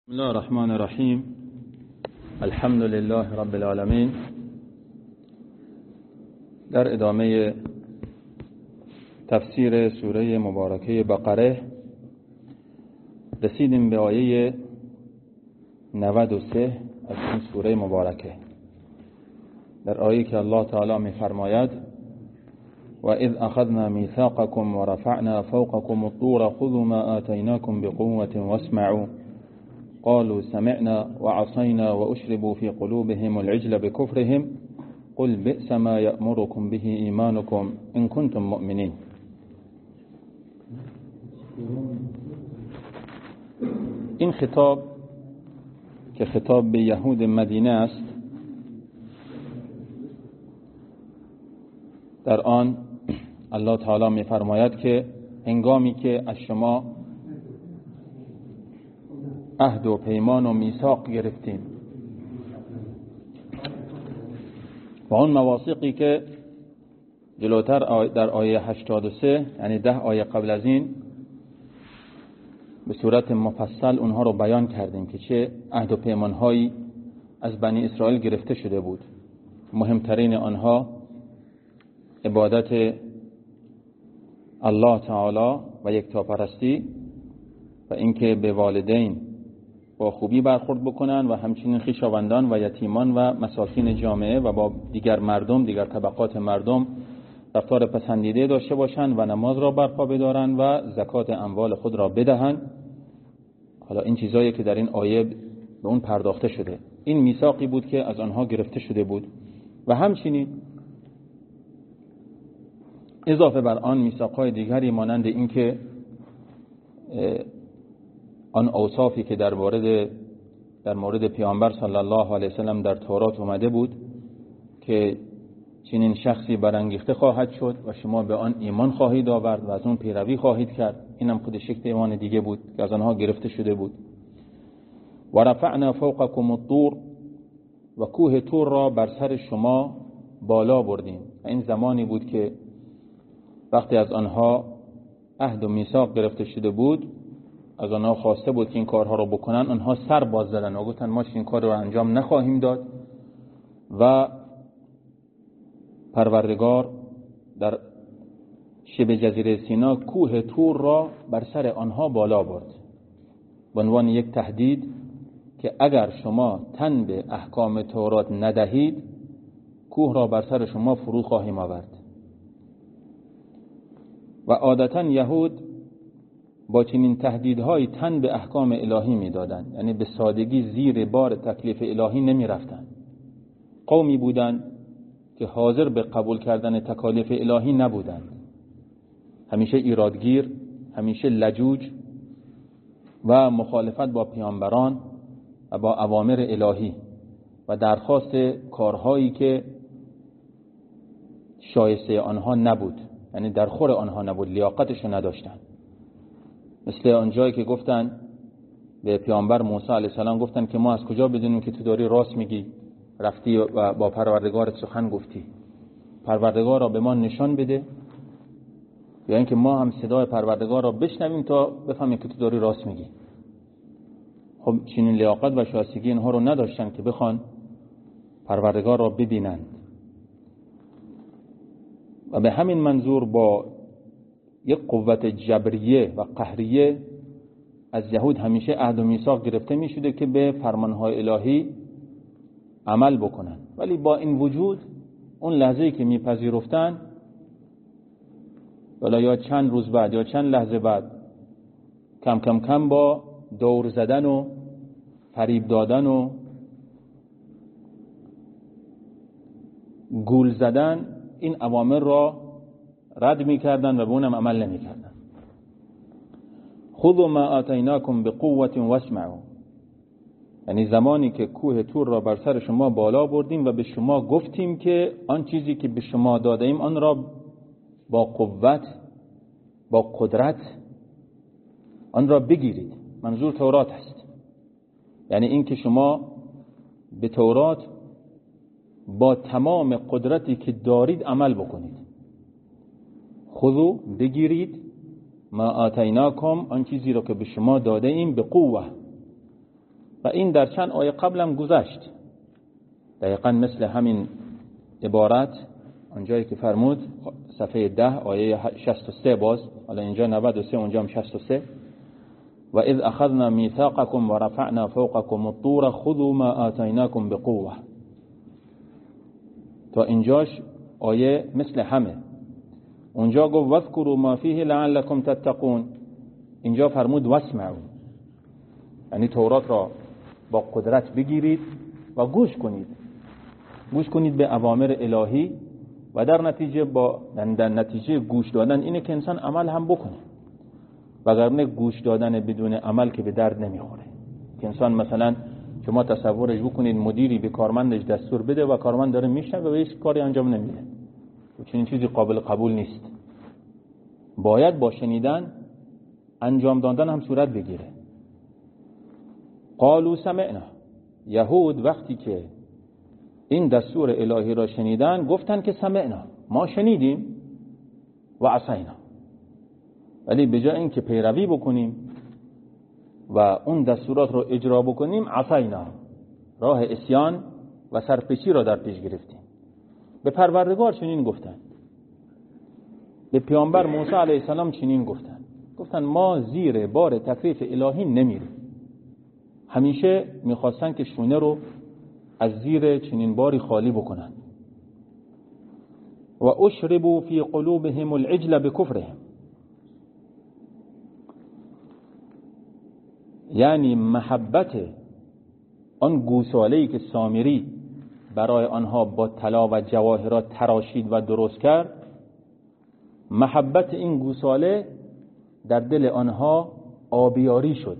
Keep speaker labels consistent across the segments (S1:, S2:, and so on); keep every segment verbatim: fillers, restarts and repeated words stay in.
S1: بسم الله الرحمن الرحیم. الحمد لله رب العالمین. در ادامه تفسیر سوره مبارکه بقره رسیدیم به آیه نود و سه از این سوره مبارکه، در آیه که الله تعالی می فرماید و اذ اخذنا میثاقکم و رفعنا فوقکم الطور خذوا ما آتیناکم بقوة واسمعوا قالوا سمعنا وعصينا وأشربوا في قلوبهم العجل بكفرهم قل بئس ما يأمركم به إيمانكم إن كنتم مؤمنين. این خطاب که خطاب به یهود مدینه است، در آن الله تعالی می فرماید که هنگامی که از شما عهد و پیمان و میثاق گرفتیم و اون مواثیقی که جلوتر در آیه هشتاد و سه، یعنی ده آیه قبل از این، به صورت مفصل اونها رو بیان کردیم که چه عهد و پیمانهایی از بنی اسرائیل گرفته شده بود. مهمترین آنها عبادت الله تعالی و یکتاپرستی و اینکه به والدین با خوبی برخورد بکنن و همچنین خویشاوندان و یتیمان و مساکین جامعه و با دیگر مردم، دیگر طبقات مردم رفتار پسندیده داشته باشند و نماز را برپا بدارند و زکات اموال خود را بدهند. حالا این چیزایی که در این آیه به اون پرداخته شده، این میثاقی بود که از آنها گرفته شده بود و همچنین اضافه بر آن میثاق‌های دیگری مانند این که آن اوصافی که در مورد در مورد پیامبر صلی الله علیه وسلم در تورات اومده بود که چنین شخصی برانگیخته خواهد شد و شما به آن ایمان خواهید آورد و از اون پیروی خواهید کرد، اینم خودش یک پیمان دیگه بود که از آنها گرفته شده بود. و رفعنا فوقکم الطور، و کوه طور را بر سر شما بالا بردیم. این زمانی بود که وقتی از آنها عهد و میثاق گرفته شده بود، از آنها خواسته بود که این کارها رو بکنن، آنها سر باز زدن و گفتن ما این کار رو انجام نخواهیم داد و پروردگار در شبه جزیره سینا کوه طور را بر سر آنها بالا برد به عنوان یک تهدید که اگر شما تن به احکام تورات ندهید کوه را بر سر شما فرو خواهیم آورد. و عادتا یهود با چنین تهدیدهای تن به احکام الهی میدادند، یعنی به سادگی زیر بار تکلیف الهی نمی رفتند. قومی بودند که حاضر به قبول کردن تکالیف الهی نبودند، همیشه ایرادگیر، همیشه لجوج و مخالفت با پیامبران و با اوامر الهی و درخواست کارهایی که شایسته آنها نبود، یعنی در خور آنها نبود، لیاقتش نداشتند. مثل آنجایی که گفتن به پیامبر موسی علیه السلام، گفتن که ما از کجا بدونیم که تو داری راست میگی، رفتی و با پروردگارت سخن گفتی، پروردگار را به ما نشان بده یا اینکه ما هم صدای پروردگار را بشنویم تا بفهمیم که تو داری راست میگی. خب چنین لیاقت و شایستگی اینها رو نداشتن که بخوان پروردگار را ببینند و به همین منظور با یک قوت جبریه و قهریه از یهود همیشه عهد و میثاق گرفته می شده که به فرمانهای الهی عمل بکنن، ولی با این وجود اون لحظه‌ای که میپذیرفتن، ولی یا چند روز بعد یا چند لحظه بعد، کم کم کم با دور زدن و فریب دادن و گول زدن این اوامر را رد می‌کردن و به اونم عمل نمی‌کردن. خذوا ما آتیناکم بقوة واسمعوا، یعنی زمانی که کوه طور را بر سر شما بالا بردیم و به شما گفتیم که آن چیزی که به شما دادیم آن را با قوت، با قدرت آن را بگیرید. منظور تورات است، یعنی این که شما به تورات با تمام قدرتی که دارید عمل بکنید. خذوا، بگیرید، ما آتیناکم، آن چیزی را که به شما داده ایم، به قوه، و این در چند آیه قبلم گذشت، دقیقا مثل همین عبارت اونجایی که فرمود صفحه ده آیه شصت و سه، باز حالا اینجا نود و سه اونجا هم شصت و سه، و اذ اخذنا میثاقکم و رفعنا فوقکم الطور خذوا ما آتیناکم بقوه. تا اینجاش آیه مثل همه. اونجا گفت واذکروا ما فیه لعلکم تتقون، اینجا فرمود واسمعوا، یعنی تورات را با قدرت بگیرید و گوش کنید، گوش کنید به اوامر الهی و در نتیجه با در نتیجه گوش دادن اینه که انسان عمل هم بکنه، وگرنه گوش دادن بدون عمل که به درد نمیخوره. که انسان مثلا شما تصورش بکنید مدیری به کارمندش دستور بده و کارمند داره میشنوه و هیچ کاری انجام نمیده، چنین چیزی قابل قبول نیست. باید با شنیدن انجام دادن هم صورت بگیره. قالوا سمعنا، یهود وقتی که این دستور الهی را شنیدن گفتن که سمعنا، ما شنیدیم، و عصینا، ولی به جای اینکه پیروی بکنیم و اون دستورات رو اجرا بکنیم، عصینا، راه عصیان و سرپیچی را در پیش گرفتیم. به پروردگار چنین گفتن، به پیامبر موسی علیه السلام چنین گفتن، گفتن ما زیر بار تکلیف الهی نمیریم. همیشه میخواستن که شونه رو از زیر چنین باری خالی بکنن. و اشربوا فی قلوبهم العجل بکفرهم، یعنی محبت آن گوساله‌ای که سامری برای آنها با طلا و جواهرات تراشید و درست کرد، محبت این گوساله در دل آنها آبیاری شد.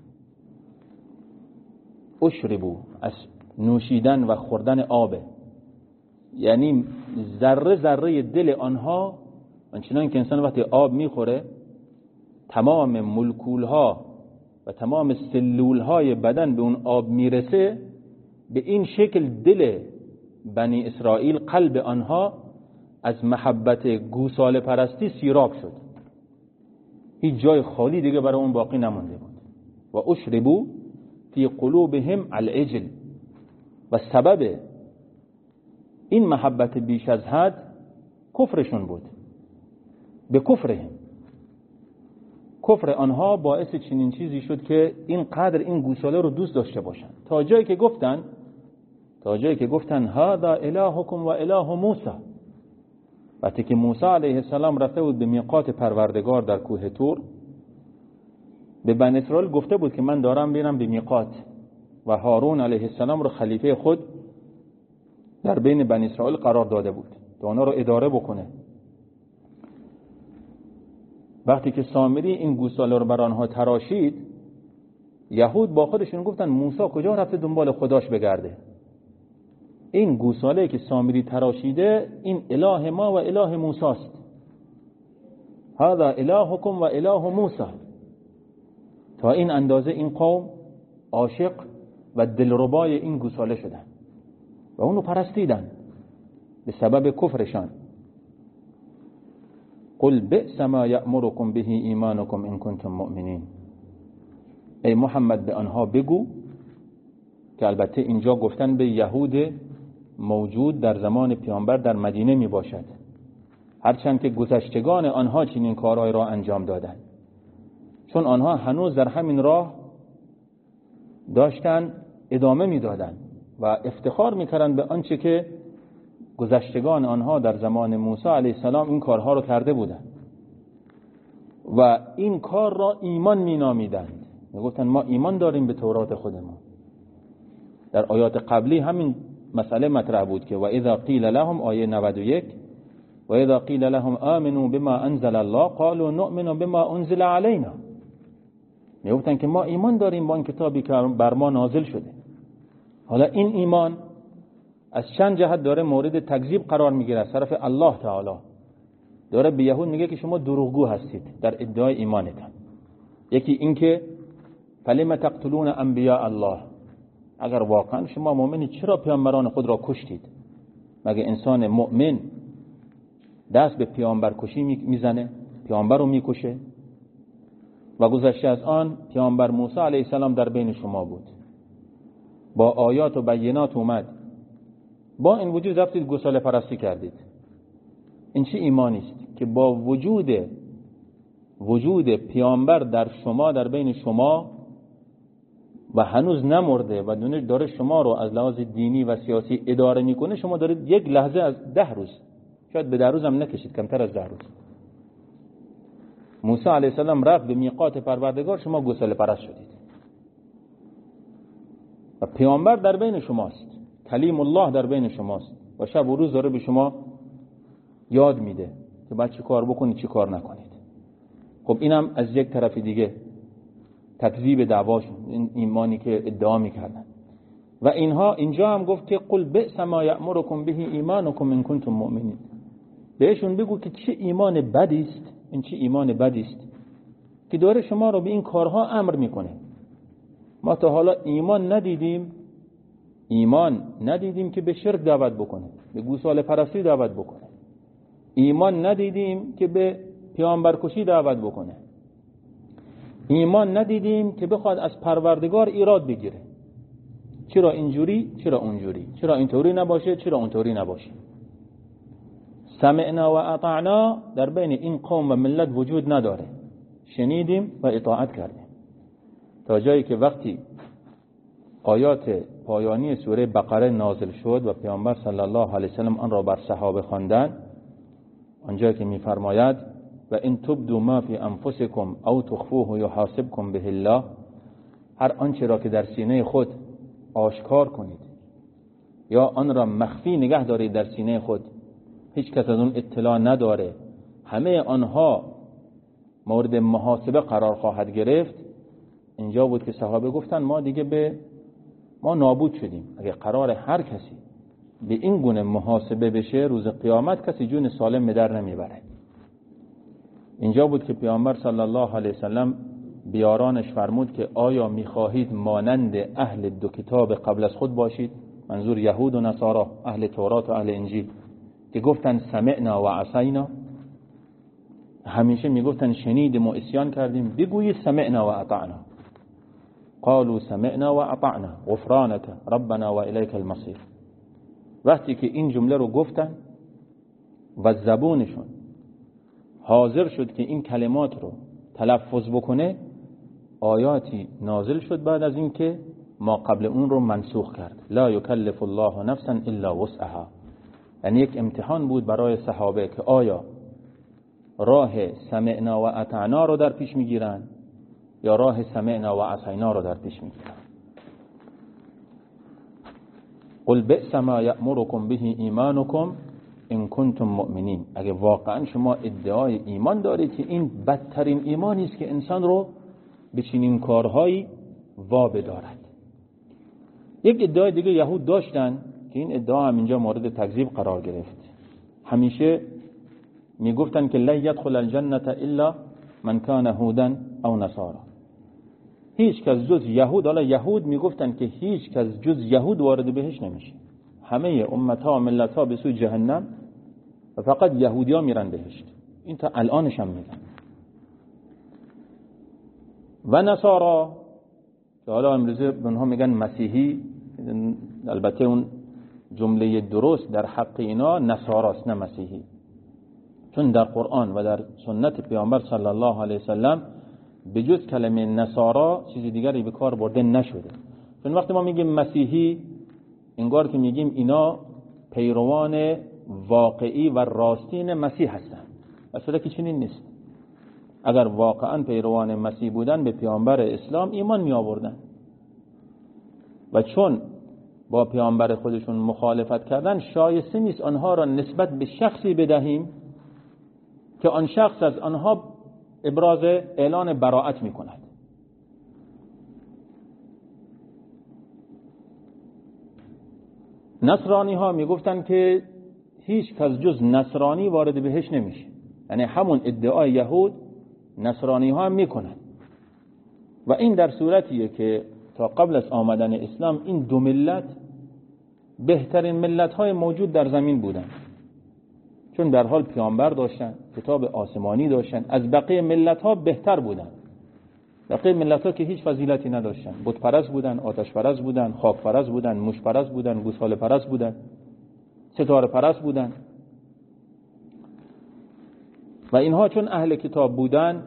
S1: اشربوا از نوشیدن و خوردن آبه، یعنی ذره ذره دل آنها، چنان که انسان وقتی آب میخوره تمام مولکولها و تمام سلولهای بدن به اون آب میرسه، به این شکل دل بنی اسرائیل، قلب آنها از محبت گوساله پرستی سیراب شد، هیچ جای خالی دیگه برای اون باقی نمونده بود. و اشربوا فی قلوبهم العجل، و سبب این محبت بیش از حد کفرشون بود، به کفرهم، کفر آنها باعث چنین چیزی شد که این قدر این گوساله رو دوست داشته باشن، تا جایی که گفتن تا جایی که گفتن هذا الهکم و اله موسی. وقتی که موسی علیه السلام رفته بود به میقات پروردگار در کوه طور، به بنی اسرائیل گفته بود که من دارم میرم به میقات، و هارون علیه السلام رو خلیفه خود در بین بنی اسرائیل قرار داده بود تا اونا رو اداره بکنه. وقتی که سامری این گوساله رو بر آنها تراشید، یهود با خودشون گفتن موسی کجا رفته دنبال خداش بگرده؟ این گوساله که سامری تراشیده این اله ما و اله موسی است. هذا الهکم و اله موسی. تا این اندازه این قوم عاشق و دلربای این گوساله شدن و اونو پرستیدن به سبب کفرشان. قل بئس ما یأمرکم به ایمانکم ان کنتم مؤمنین. ای محمد به آنها بگو، که البته اینجا گفتن به یهود موجود در زمان پیامبر در مدینه می باشد، هرچند که گذشتگان آنها چنین کارهای را انجام دادند، چون آنها هنوز در همین راه داشتن ادامه می دادن و افتخار می کردن به آنچه که گذشتگان آنها در زمان موسی علیه السلام این کارها رو کرده بودند و این کار را ایمان می نامیدند. می گفتن ما ایمان داریم به تورات خودمون. در آیات قبلی همین مسئله مطرح بود که و اذا قیل لهم، آیه نود و یک، و اذا قیل لهم آمنوا بما انزل الله قالوا نؤمن بما انزل علینا. می گفتن که ما ایمان داریم با این کتابی که بر ما نازل شده. حالا این ایمان از چند جهت داره مورد تکذیب قرار میگیره از طرف الله تعالی. داره به یهود میگه که شما دروغگو هستید در ادعای ایمانتان. یکی این که فلم تقتلون انبیاء الله، اگر واقعا شما مؤمنید چرا پیامبران خود را کشتید؟ مگه انسان مؤمن دست به پیامبر کشی میزنه؟ پیامبر رو میکشه؟ و گذشته از آن پیامبر موسی علیه السلام در بین شما بود، با آیات و بینات اومد، با این وجود رفتید گوساله پرستی کردید. این چه ایمانی است که با وجود وجود پیامبر در شما، در بین شما و هنوز نمرده و دونه داره شما رو از لحاظ دینی و سیاسی اداره میکنه، شما دارید یک لحظه از ده روز، شاید به ده روز هم نکشید، کمتر از ده روز، موسی علیه السلام رفت به میقات پروردگار، شما گوساله پرست شدید و پیامبر در بین شماست، کلیم الله در بین شماست و شب و روز داره به شما یاد میده که باید چی کار بکنید چی کار نکنید. خب اینم از یک طرف دیگه تکذیب دعواشون، این ایمانی که ادعا میکردن. و اینها اینجا هم گفت که قل بئس ما یأمرکم به ایمانکم ان کنتم مؤمنین، بهشون بگو که چه ایمان بدی است، این چه ایمان بدی است که داره شما رو به این کارها امر میکنه. ما تا حالا ایمان ندیدیم ایمان ندیدیم که به شرک دعوت بکنه، به گوساله پرستی دعوت بکنه. ایمان ندیدیم که به پیامبرکشی دعوت بکنه. ایمان ندیدیم که بخواد از پروردگار ایراد بگیره، چرا اینجوری چرا اونجوری، چرا اینطوری نباشه چرا اونطوری نباشه. سمعنا و اطعنا در بین این قوم و ملت وجود نداره، شنیدیم و اطاعت کردیم، تا جایی که وقتی آیات پایانی سوره بقره نازل شد و پیامبر صلی الله علیه وسلم آن را بر صحابه خواندند، آنجا که می‌فرماید و ان تبدوا ما فی انفسکم او تخفوه یحاسبکم به الله، هر آنچه را که در سینه خود آشکار کنید یا آن را مخفی نگه دارید در سینه خود، هیچ کس از اون اطلاع نداره، همه آنها مورد محاسبه قرار خواهد گرفت. اینجا بود که صحابه گفتن ما دیگه به ما نابود شدیم. اگه قرار هر کسی به این گونه محاسبه بشه، روز قیامت کسی جون سالم به در نمیبره. اینجا بود که پیامبر صلی الله علیه وسلم بیارانش فرمود که آیا میخواهید مانند اهل دو کتاب قبل از خود باشید؟ منظور یهود و نصارا، اهل تورات و اهل انجیل، که گفتن سمعنا و عصینا، همیشه میگفتن شنیدیم و عصیان کردیم. بگویید سمعنا و اطعنا. قالوا سمعنا و اطعنا غفرانک ربنا و الیک المصیر. وقتی که این جمله رو گفتن و زبونشون حاضر شد که این کلمات رو تلفظ بکنه، آیاتی نازل شد بعد از این که ما قبل اون رو منسوخ کرد. لا یکلف الله نفسا الا وسعها. یعنی یک امتحان بود برای صحابه که آیا راه سمعنا و اطعنا رو در پیش میگیرن یا راه سمعنا و عصینا رو در پیش میگیرن. قل بئس ما یأمرکم به ایمانکم ان کنتم مؤمنین. اگه واقعا شما ادعای ایمان دارید که این بدترین ایمانی است که انسان رو به چنین کارهایی وا بدارد. یک ادعای دیگه یهود داشتن که این ادعا هم اینجا مورد تکذیب قرار گرفت. همیشه میگفتن که لا يدخل الجنه الا من كان هودا او نصارا. هیچ کس جز یهود، حالا یهود میگفتن که هیچ کس جز یهود وارد بهش نمیشه، همه امتها و ملتها به سوی جهنم و فقط یهودی‌ها میرن بهشت. این تا الانش هم میگن. و نصارا که حالا امروزه اونها میگن مسیحی، البته اون جمله درست در حق اینا نصاراست نه مسیحی، چون در قرآن و در سنت پیامبر صلی الله علیه وسلم به جز کلمه نصارا چیز دیگری به کار برده نشده. چون وقتی ما میگیم مسیحی، انگار که میگیم اینا پیروان واقعی و راستین مسیح هستن، اصلا که چنین نیست. اگر واقعا پیروان مسیح بودن به پیامبر اسلام ایمان می آوردن و چون با پیامبر خودشون مخالفت کردن، شایسته نیست آنها را نسبت به شخصی بدهیم که آن شخص از آنها ابراز اعلان براءت می کند. نصرانی ها می گفتن که هیچ کس جز نصرانی وارد بهش نمیشه، یعنی همون ادعای یهود نصرانی ها هم می کنن. و این در صورتیه که تا قبل از آمدن اسلام این دو ملت بهترین ملت های موجود در زمین بودن، چون در حال پیامبر داشتن، کتاب آسمانی داشتن، از بقیه ملت ها بهتر بودن. بقیه ملت ها که هیچ فضیلتی نداشتن، بت پرست بودن، آتش پرست بودن، خاک پرست بودن، موش پرست بودن، گوساله پرست بودن، ستاره پرست بودن. و اینها چون اهل کتاب بودن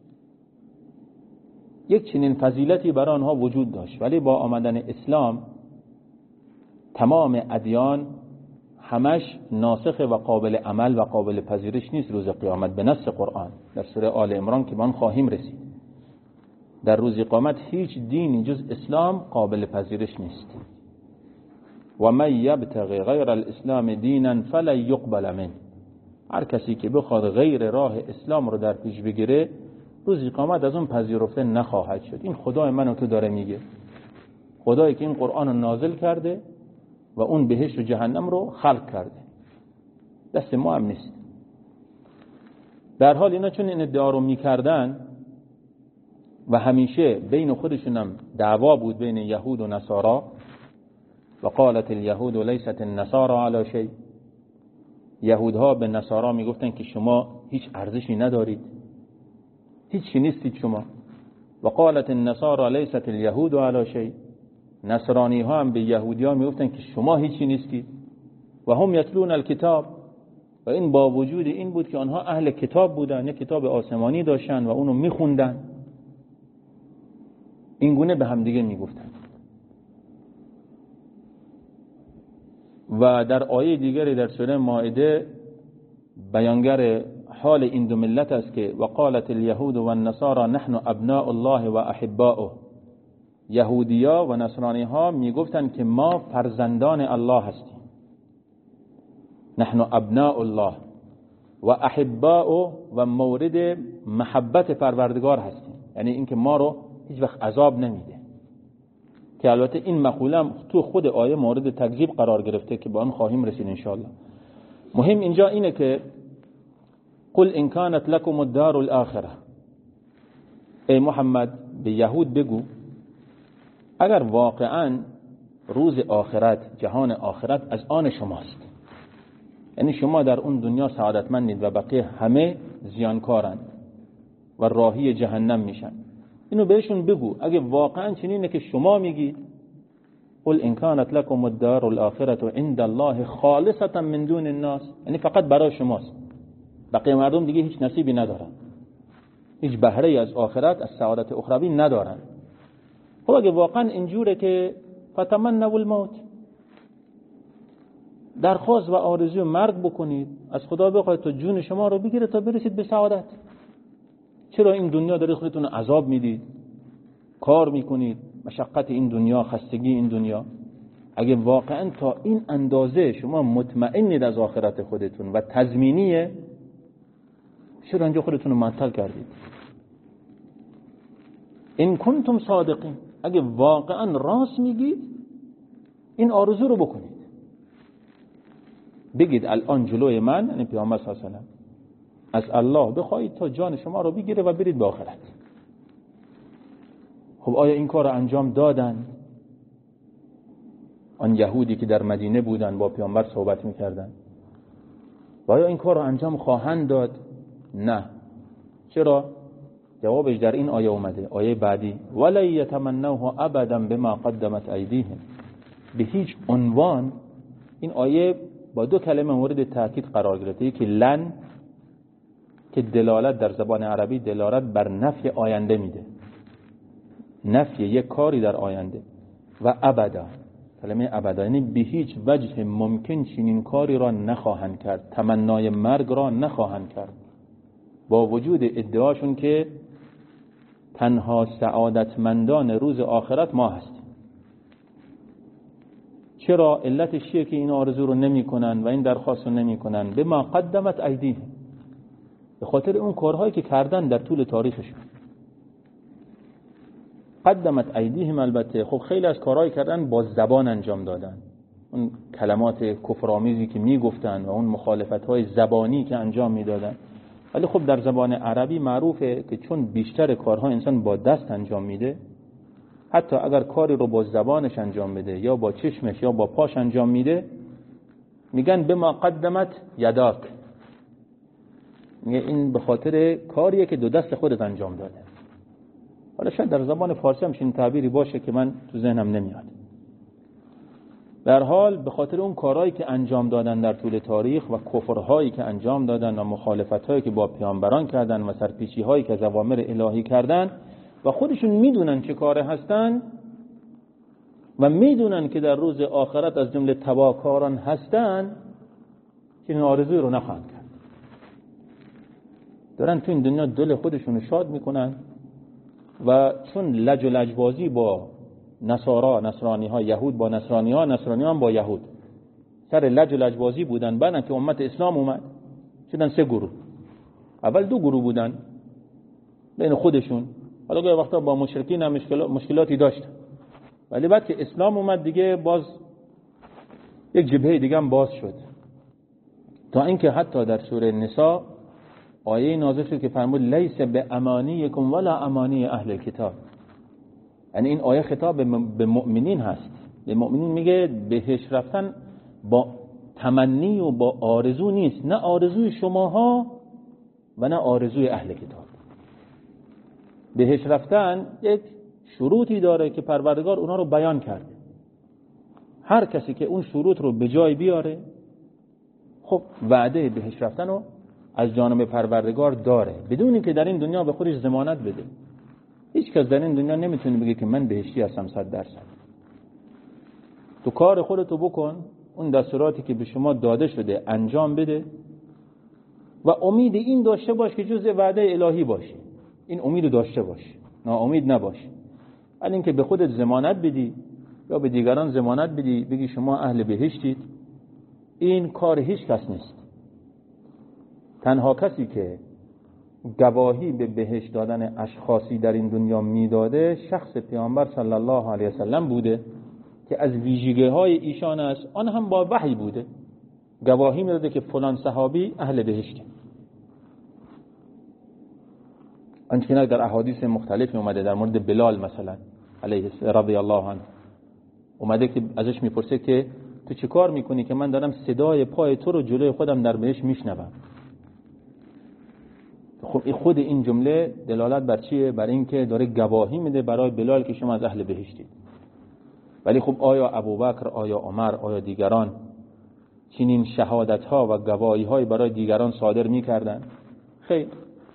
S1: یک چنین فضیلتی برای آنها وجود داشت، ولی با آمدن اسلام تمام ادیان همش ناسخ و قابل عمل و قابل پذیرش نیست روز قیامت به نص قرآن. در سوره آل عمران که من خواهیم رسید، در روز قیامت هیچ دینی جز اسلام قابل پذیرش نیست. و من یبتغی غیر الاسلام دینا فلن یقبل منه، هر کسی که بخواد غیر راه اسلام رو در پیش بگیره روز قیامت از اون پذیرفته نخواهد شد. این خدای منو تو داره میگه، خدایی که این قرآن رو نازل کرده و اون بهشت و جهنم رو خلق کرده، دست ما هم نیست. در حال اینا چون این ادعا رو میکردن و همیشه بین خودشونم دعوا بود بین یهود و نصارا، و قالت الیهود لیست النصارى علی شیء، یهودها به نصارا میگفتن که شما هیچ ارزشی ندارید، هیچی نیستید شما. و قالت النصارى لیست الیهود علی شیء، نصرانی ها هم به یهودی ها میگفتن که شما هیچی نیستید. و هم یتلون الکتاب، و این با وجود این بود که آنها اهل کتاب بودن، یک کتاب آسمانی داشتن و اونو میخوندن. این گونه به هم دیگه میگفتن. و در آیه دیگری در سوره مائده بیانگر حال این دو ملت است که و قالت الیهود و النصارى نحن ابناء الله و احباؤه، یهودیا و نصرانی ها میگفتن که ما فرزندان الله هستیم، نحن ابناء الله و احباؤه، و مورد محبت پروردگار هستیم، یعنی اینکه ما رو هیچ وقت عذاب نمیده. که البته این مقوله هم تو خود آیه مورد تکذیب قرار گرفته که با آن خواهیم رسید انشاءالله. مهم اینجا اینه که قل ان كانت لكم الدار الاخره، ای محمد به یهود بگو اگر واقعا روز آخرت، جهان آخرت از آن شماست، یعنی شما در اون دنیا سعادتمندید و بقیه همه زیانکارند و راهی جهنم میشن، اینو بهشون بگو اگه واقعا چنینه که شما میگید. قل ان كانت لكم الدار الاخره عند الله خالصه من دون الناس، یعنی فقط برای شماست، بقیه مردم دیگه هیچ نصیبی ندارن، هیچ بهره از آخرت، از سعادت اخروی ندارن. خب اگه واقعا اینجوره که فتمنوا الموت، درخواست و آرزوی مرگ بکنید، از خدا بخواید تا جون شما رو بگیره تا برسید به سعادت. چرا این دنیا دارید خودتون عذاب میدید، کار میکنید، مشقت این دنیا، خستگی این دنیا؟ اگه واقعا تا این اندازه شما مطمئنید از آخرت خودتون و تضمینیه، چرا اینجا خودتون رو معطل کردید؟ این کنتم صادقین، اگه واقعا راست میگید این آرزو رو بکنید، بگید الان جلوی من، یعنی پیامبر صلی الله علیه و سلم، از الله بخواهید تا جان شما رو بگیره و برید به آخرت. خب آیا این کار رو انجام دادن؟ آن یهودی که در مدینه بودن با پیامبر صحبت میکردن، و آیا این کار رو انجام خواهند داد؟ نه. چرا؟ جوابش در این آیه اومده، آیه بعدی، ولا یتمنوه ابدا بما قدمت ایدیهم. به هیچ عنوان این آیه با دو کلمه مورد تاکید قرار گرفته، یکی لن که دلالت در زبان عربی دلالت بر نفی آینده میده، نفی یک کاری در آینده، و ابدا، کلمه ابدا یعنی به هیچ وجه ممکن چنین کاری را نخواهند کرد، تمنای مرگ را نخواهند کرد، با وجود ادعاشون که تنها سعادتمندان روز آخرت ما هستیم. چرا؟ علتش چیه که این آرزو رو نمی کنن و این درخواست رو نمی کنن؟ به ما قدمت ایدیهم، به خاطر اون کارهایی که کردن در طول تاریخشون. قدمت ایدیهم، البته خب خیلی از کارهایی کردن با زبان انجام دادن، اون کلمات کفرآمیزی که میگفتن و اون مخالفت‌های زبانی که انجام میدادن، ولی خب در زبان عربی معروفه که چون بیشتر کارها انسان با دست انجام میده، حتی اگر کاری رو با زبانش انجام بده یا با چشمش یا با پاش انجام میده، میگن به ما قدمت یداک، میگه این به خاطر کاریه که دو دست خودت انجام داده. حالا شاید در زبان فارسی هم چنین تعبیری باشه که من تو ذهنم نمیاد. در حال به خاطر اون کارهایی که انجام دادن در طول تاریخ و کفرهایی که انجام دادن و مخالفتهایی که با پیامبران کردن و سرپیچی‌هایی که از اوامر الهی کردن و خودشون میدونن چه کاره هستن و میدونن که در روز آخرت از جمله تباهکاران هستن، چنین آرزویی رو نخواهند کرد. دارن تو این دنیا دل خودشون رو شاد میکنن و چون لج و لجبازی با نصارا، نصرانی ها، یهود با نصرانی ها، نصرانی ها با یهود سر لج و لجبازی بودن، بعدن که امت اسلام اومد شدن سه گروه. اول دو گروه بودن بین خودشون، حالا گاهی وقتا با مشرکین هم مشکلاتی داشتن، ولی بعد که اسلام اومد دیگه باز یک جبهه دیگه هم باز شد، تا اینکه حتی در سوره نساء آیه نازل شد که فرمود لیس به امانیکم ولا امانی اهل الکتاب. یعنی این آیه خطاب به مؤمنین هست. به مؤمنین میگه بهش رفتن با تمنی و با آرزو نیست، نه آرزوی شماها و نه آرزوی اهل کتاب. بهش رفتن یک شروطی داره که پروردگار اونا رو بیان کرده. هر کسی که اون شروط رو به جای بیاره، خب وعده بهش رفتن رو از جانب پروردگار داره، بدون اینکه در این دنیا به خودش ضمانت بده. هیچ کس در این دنیا نمیتونه بگه که من بهشتی هستم صد درصد. تو کار خودتو بکن، اون دستوراتی که به شما داده شده انجام بده و امید این داشته باش که جزء وعده الهی باشی. این امید داشته باش، ناامید نباش. ولی اینکه به خودت ضمانت بدی یا به دیگران ضمانت بدی بگی شما اهل بهشتید، این کار هیچ کس نیست. تنها کسی که گواهی به بهشت دادن اشخاصی در این دنیا میداده شخص پیامبر صلی الله علیه وسلم بوده که از ویژگی های ایشان است، آن هم با وحی بوده. گواهی میداده که فلان صحابی اهل بهشته. آنچه که در احادیث مختلفی اومده، در مورد بلال مثلا علیه رضی الله عنه اومده که ازش میپرسه که تو چه کار میکنی که من دارم صدای پای تو رو جلوی خودم در بهشت میشنوم. خب خود این جمله دلالت بر چیه؟ بر این که داره گواهی میده برای بلال که شما از اهل بهشتید. ولی خب آیا ابوبکر، آیا عمر، آیا دیگران چنین شهادت ها و گواهی های برای دیگران صادر میکردن؟ خیر.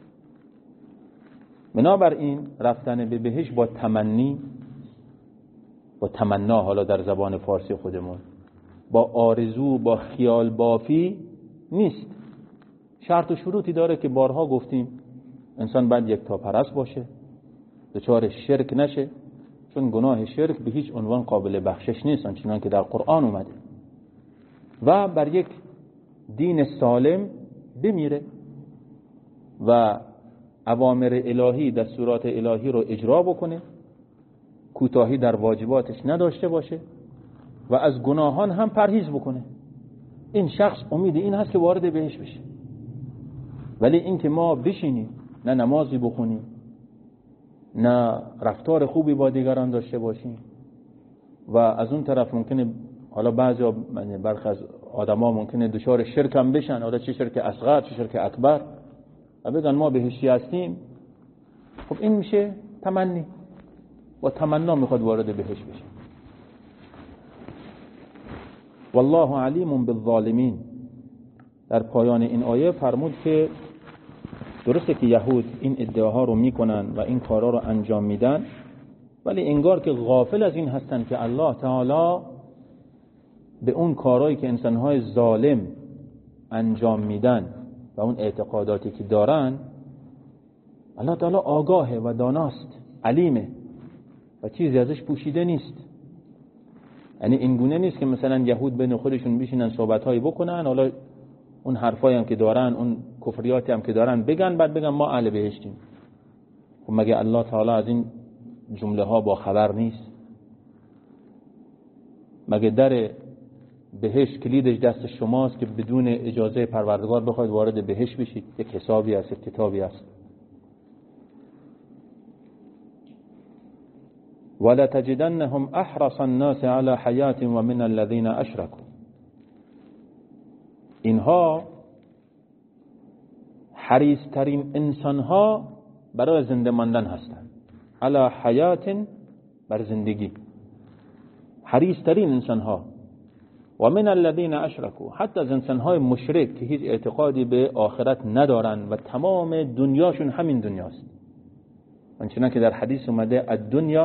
S1: بنابراین رفتن به بهشت با تمنی، با تمنا، حالا در زبان فارسی خودمون، با آرزو، با خیال بافی نیست. شرط و شروطی داره که بارها گفتیم. انسان باید یک تا پرست باشه، دچار شرک نشه، چون گناه شرک به هیچ عنوان قابل بخشش نیست آنچنان که در قرآن اومده، و بر یک دین سالم بمیره و اوامر الهی، دستورات الهی رو اجرا بکنه، کوتاهی در واجباتش نداشته باشه و از گناهان هم پرهیز بکنه. این شخص امید این هست که وارد بهشت بشه. ولی این که ما بشینیم نه نمازی بخونیم، نه رفتار خوبی با دیگران داشته باشیم، و از اون طرف ممکنه حالا بعضی برخی از آدما ممکنه دچار شرک هم بشن، حالا چه شرک اصغر چه شرک اکبر، و بگن ما بهشتی هستیم. خب این میشه تمنی، و تمنا میخواد وارد بهشت بشه. والله علیم بالظالمین. در پایان این آیه فرمود که درسته که یهود این ادعاها رو میکنن و این کارا رو انجام میدن، ولی انگار که غافل از این هستن که الله تعالی به اون کارهایی که انسانهای ظالم انجام میدن و اون اعتقاداتی که دارن، الله تعالی آگاهه و داناست، علیمه و چیزی ازش پوشیده نیست. یعنی این گونه نیست که مثلا یهود بین خودشون بشینن صحبت‌هایی بکنن، حالا اون حرفایی هم که دارن، اون کفریاتی هم که دارن بگن، بعد بگن ما اهل بهشتیم. خب مگه الله تعالی از این جمله ها با خبر نیست؟ مگه در بهشت کلیدش دست شماست که بدون اجازه پروردگار بخواید وارد بهشت بشید؟ یک حسابی هست، یک کتابی هست. ولا تجدنهم احرص الناس على حیات و من الذين اشركوا. اینها حریص ترین انسان ها برای زنده ماندن هستند. علی حیات، بر زندگی، حریص ترین انسان ها. و من الذین اشرکوا، حتی از انسان های مشرک که هیچ اعتقادی به آخرت ندارن و تمام دنیاشون همین دنیاست. آنچنان که در حدیث اومده الدنیا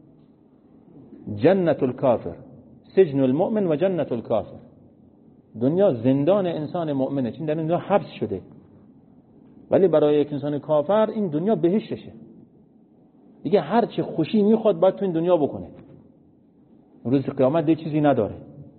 S1: جنت الکافر سجن المؤمن و جنت الکافر. دنیا زندان انسان مؤمنه، چون در این دنیا حبس شده، ولی برای یک انسان کافر این دنیا بهشتشه. دیگه هر چی خوشی میخواد باید تو این دنیا بکنه، روز قیامت دیگه چیزی نداره.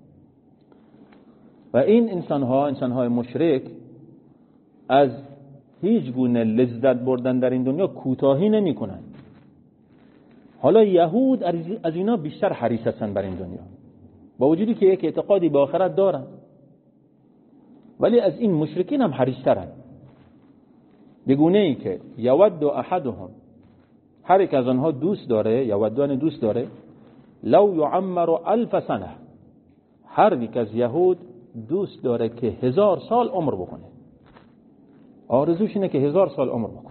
S1: و این انسان ها، انسان های مشرک، از هیچ گونه لذت بردن در این دنیا کوتاهی نمی کنن. حالا یهود از اینا بیشتر حریص هستن بر این دنیا، با وجودی که یک اعتقادی به آخرت دارن، ولی از این مشرکین هم حریص ترن. بگونه ای که یود احدهم، هر یک از آنها دوست داره، یودان دوست داره، لو یعمر الف سنه، هر یک از یهود دوست داره که هزار سال عمر بکنه. آرزوش اینه که هزار سال عمر بکنه.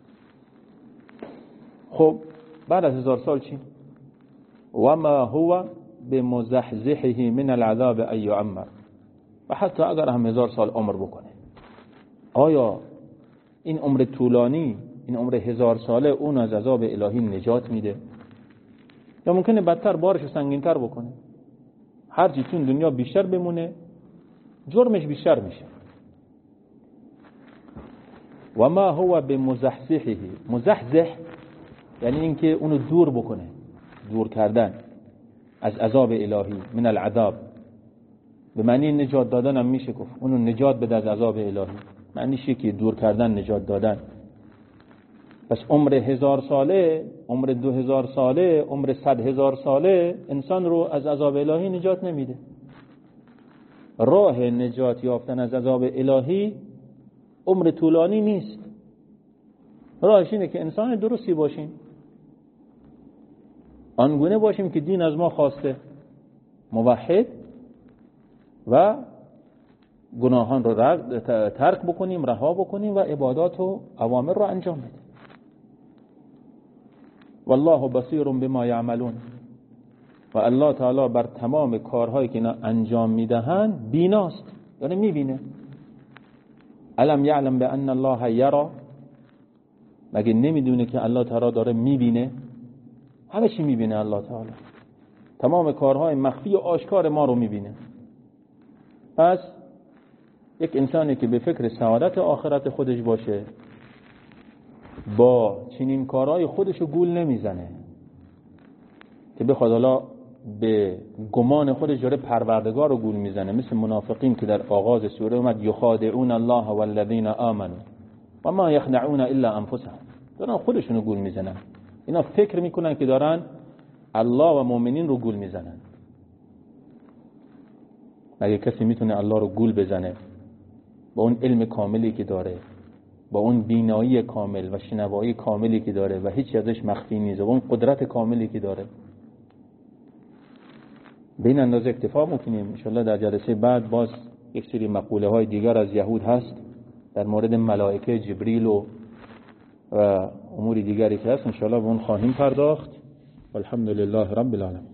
S1: خب بعد از هزار سال چی؟ و ما هو بمزحزحه من العذاب ان یعمر، و حتی اگر هم هزار سال عمر بکنه، آیا این عمر طولانی، این عمر هزار ساله اون از عذاب الهی نجات میده؟ یا ممکنه بدتر بارش سنگین‌تر بکنه؟ هرچی تو دنیا بیشتر بمونه جرمش بیشتر میشه. و ما هو بمزحزحه، مزحزح یعنی اینکه اونو دور بکنه، دور کردن از عذاب الهی، من العذاب به معنی نجات دادن هم میشه گفت، اونو نجات بده از عذاب الهی، معنیشه که دور کردن، نجات دادن. پس عمر هزار ساله، عمر دو هزار ساله، عمر صد هزار ساله انسان رو از عذاب الهی نجات نمیده. راه نجات یافتن از عذاب الهی عمر طولانی نیست، راهش اینه که انسان درستی باشیم، آنگونه باشیم که دین از ما خواسته، موحد، و گناهان رو ترک بکنیم، رها بکنیم و عبادات و اوامر رو انجام بدیم. والله بصیر بما یعملون، و الله تعالی بر تمام کارهایی که اینا انجام میدهند بیناست، یعنی میبینه. الم یعلم بان الله یرا، مگه نمیدونه که الله تعالی داره میبینه؟ همه چی میبینه الله تعالی، تمام کارهای مخفی و آشکار ما رو میبینه. پس یک انسانی که به فکر سعادت آخرت خودش باشه، با چنین کارهای خودشو گول نمیزنه که بخواد حالا به گمان خودش جوره پروردگار رو گول میزنه، مثل منافقین که در آغاز سوره اومد یخادعون الله والذین آمنوا و ما یخدعون الا انفسهم، دارن خودشونو گول میزنن. اینا فکر میکنن که دارن الله و مؤمنین رو گول میزنن. اگه کسی میتونه الله رو گول بزنه با اون علم کاملی که داره، با اون بینایی کامل و شنوایی کاملی که داره و هیچ ازش مخفی نیست، و اون قدرت کاملی که داره، به این اندازه اکتفا میکنیم. انشالله در جلسه بعد باز یک سری مقوله های دیگر از یهود هست در مورد ملائکه، جبریل و و امور دیگری که هست، انشالله به اون خواهیم پرداخت. والحمد لله رب العالمین.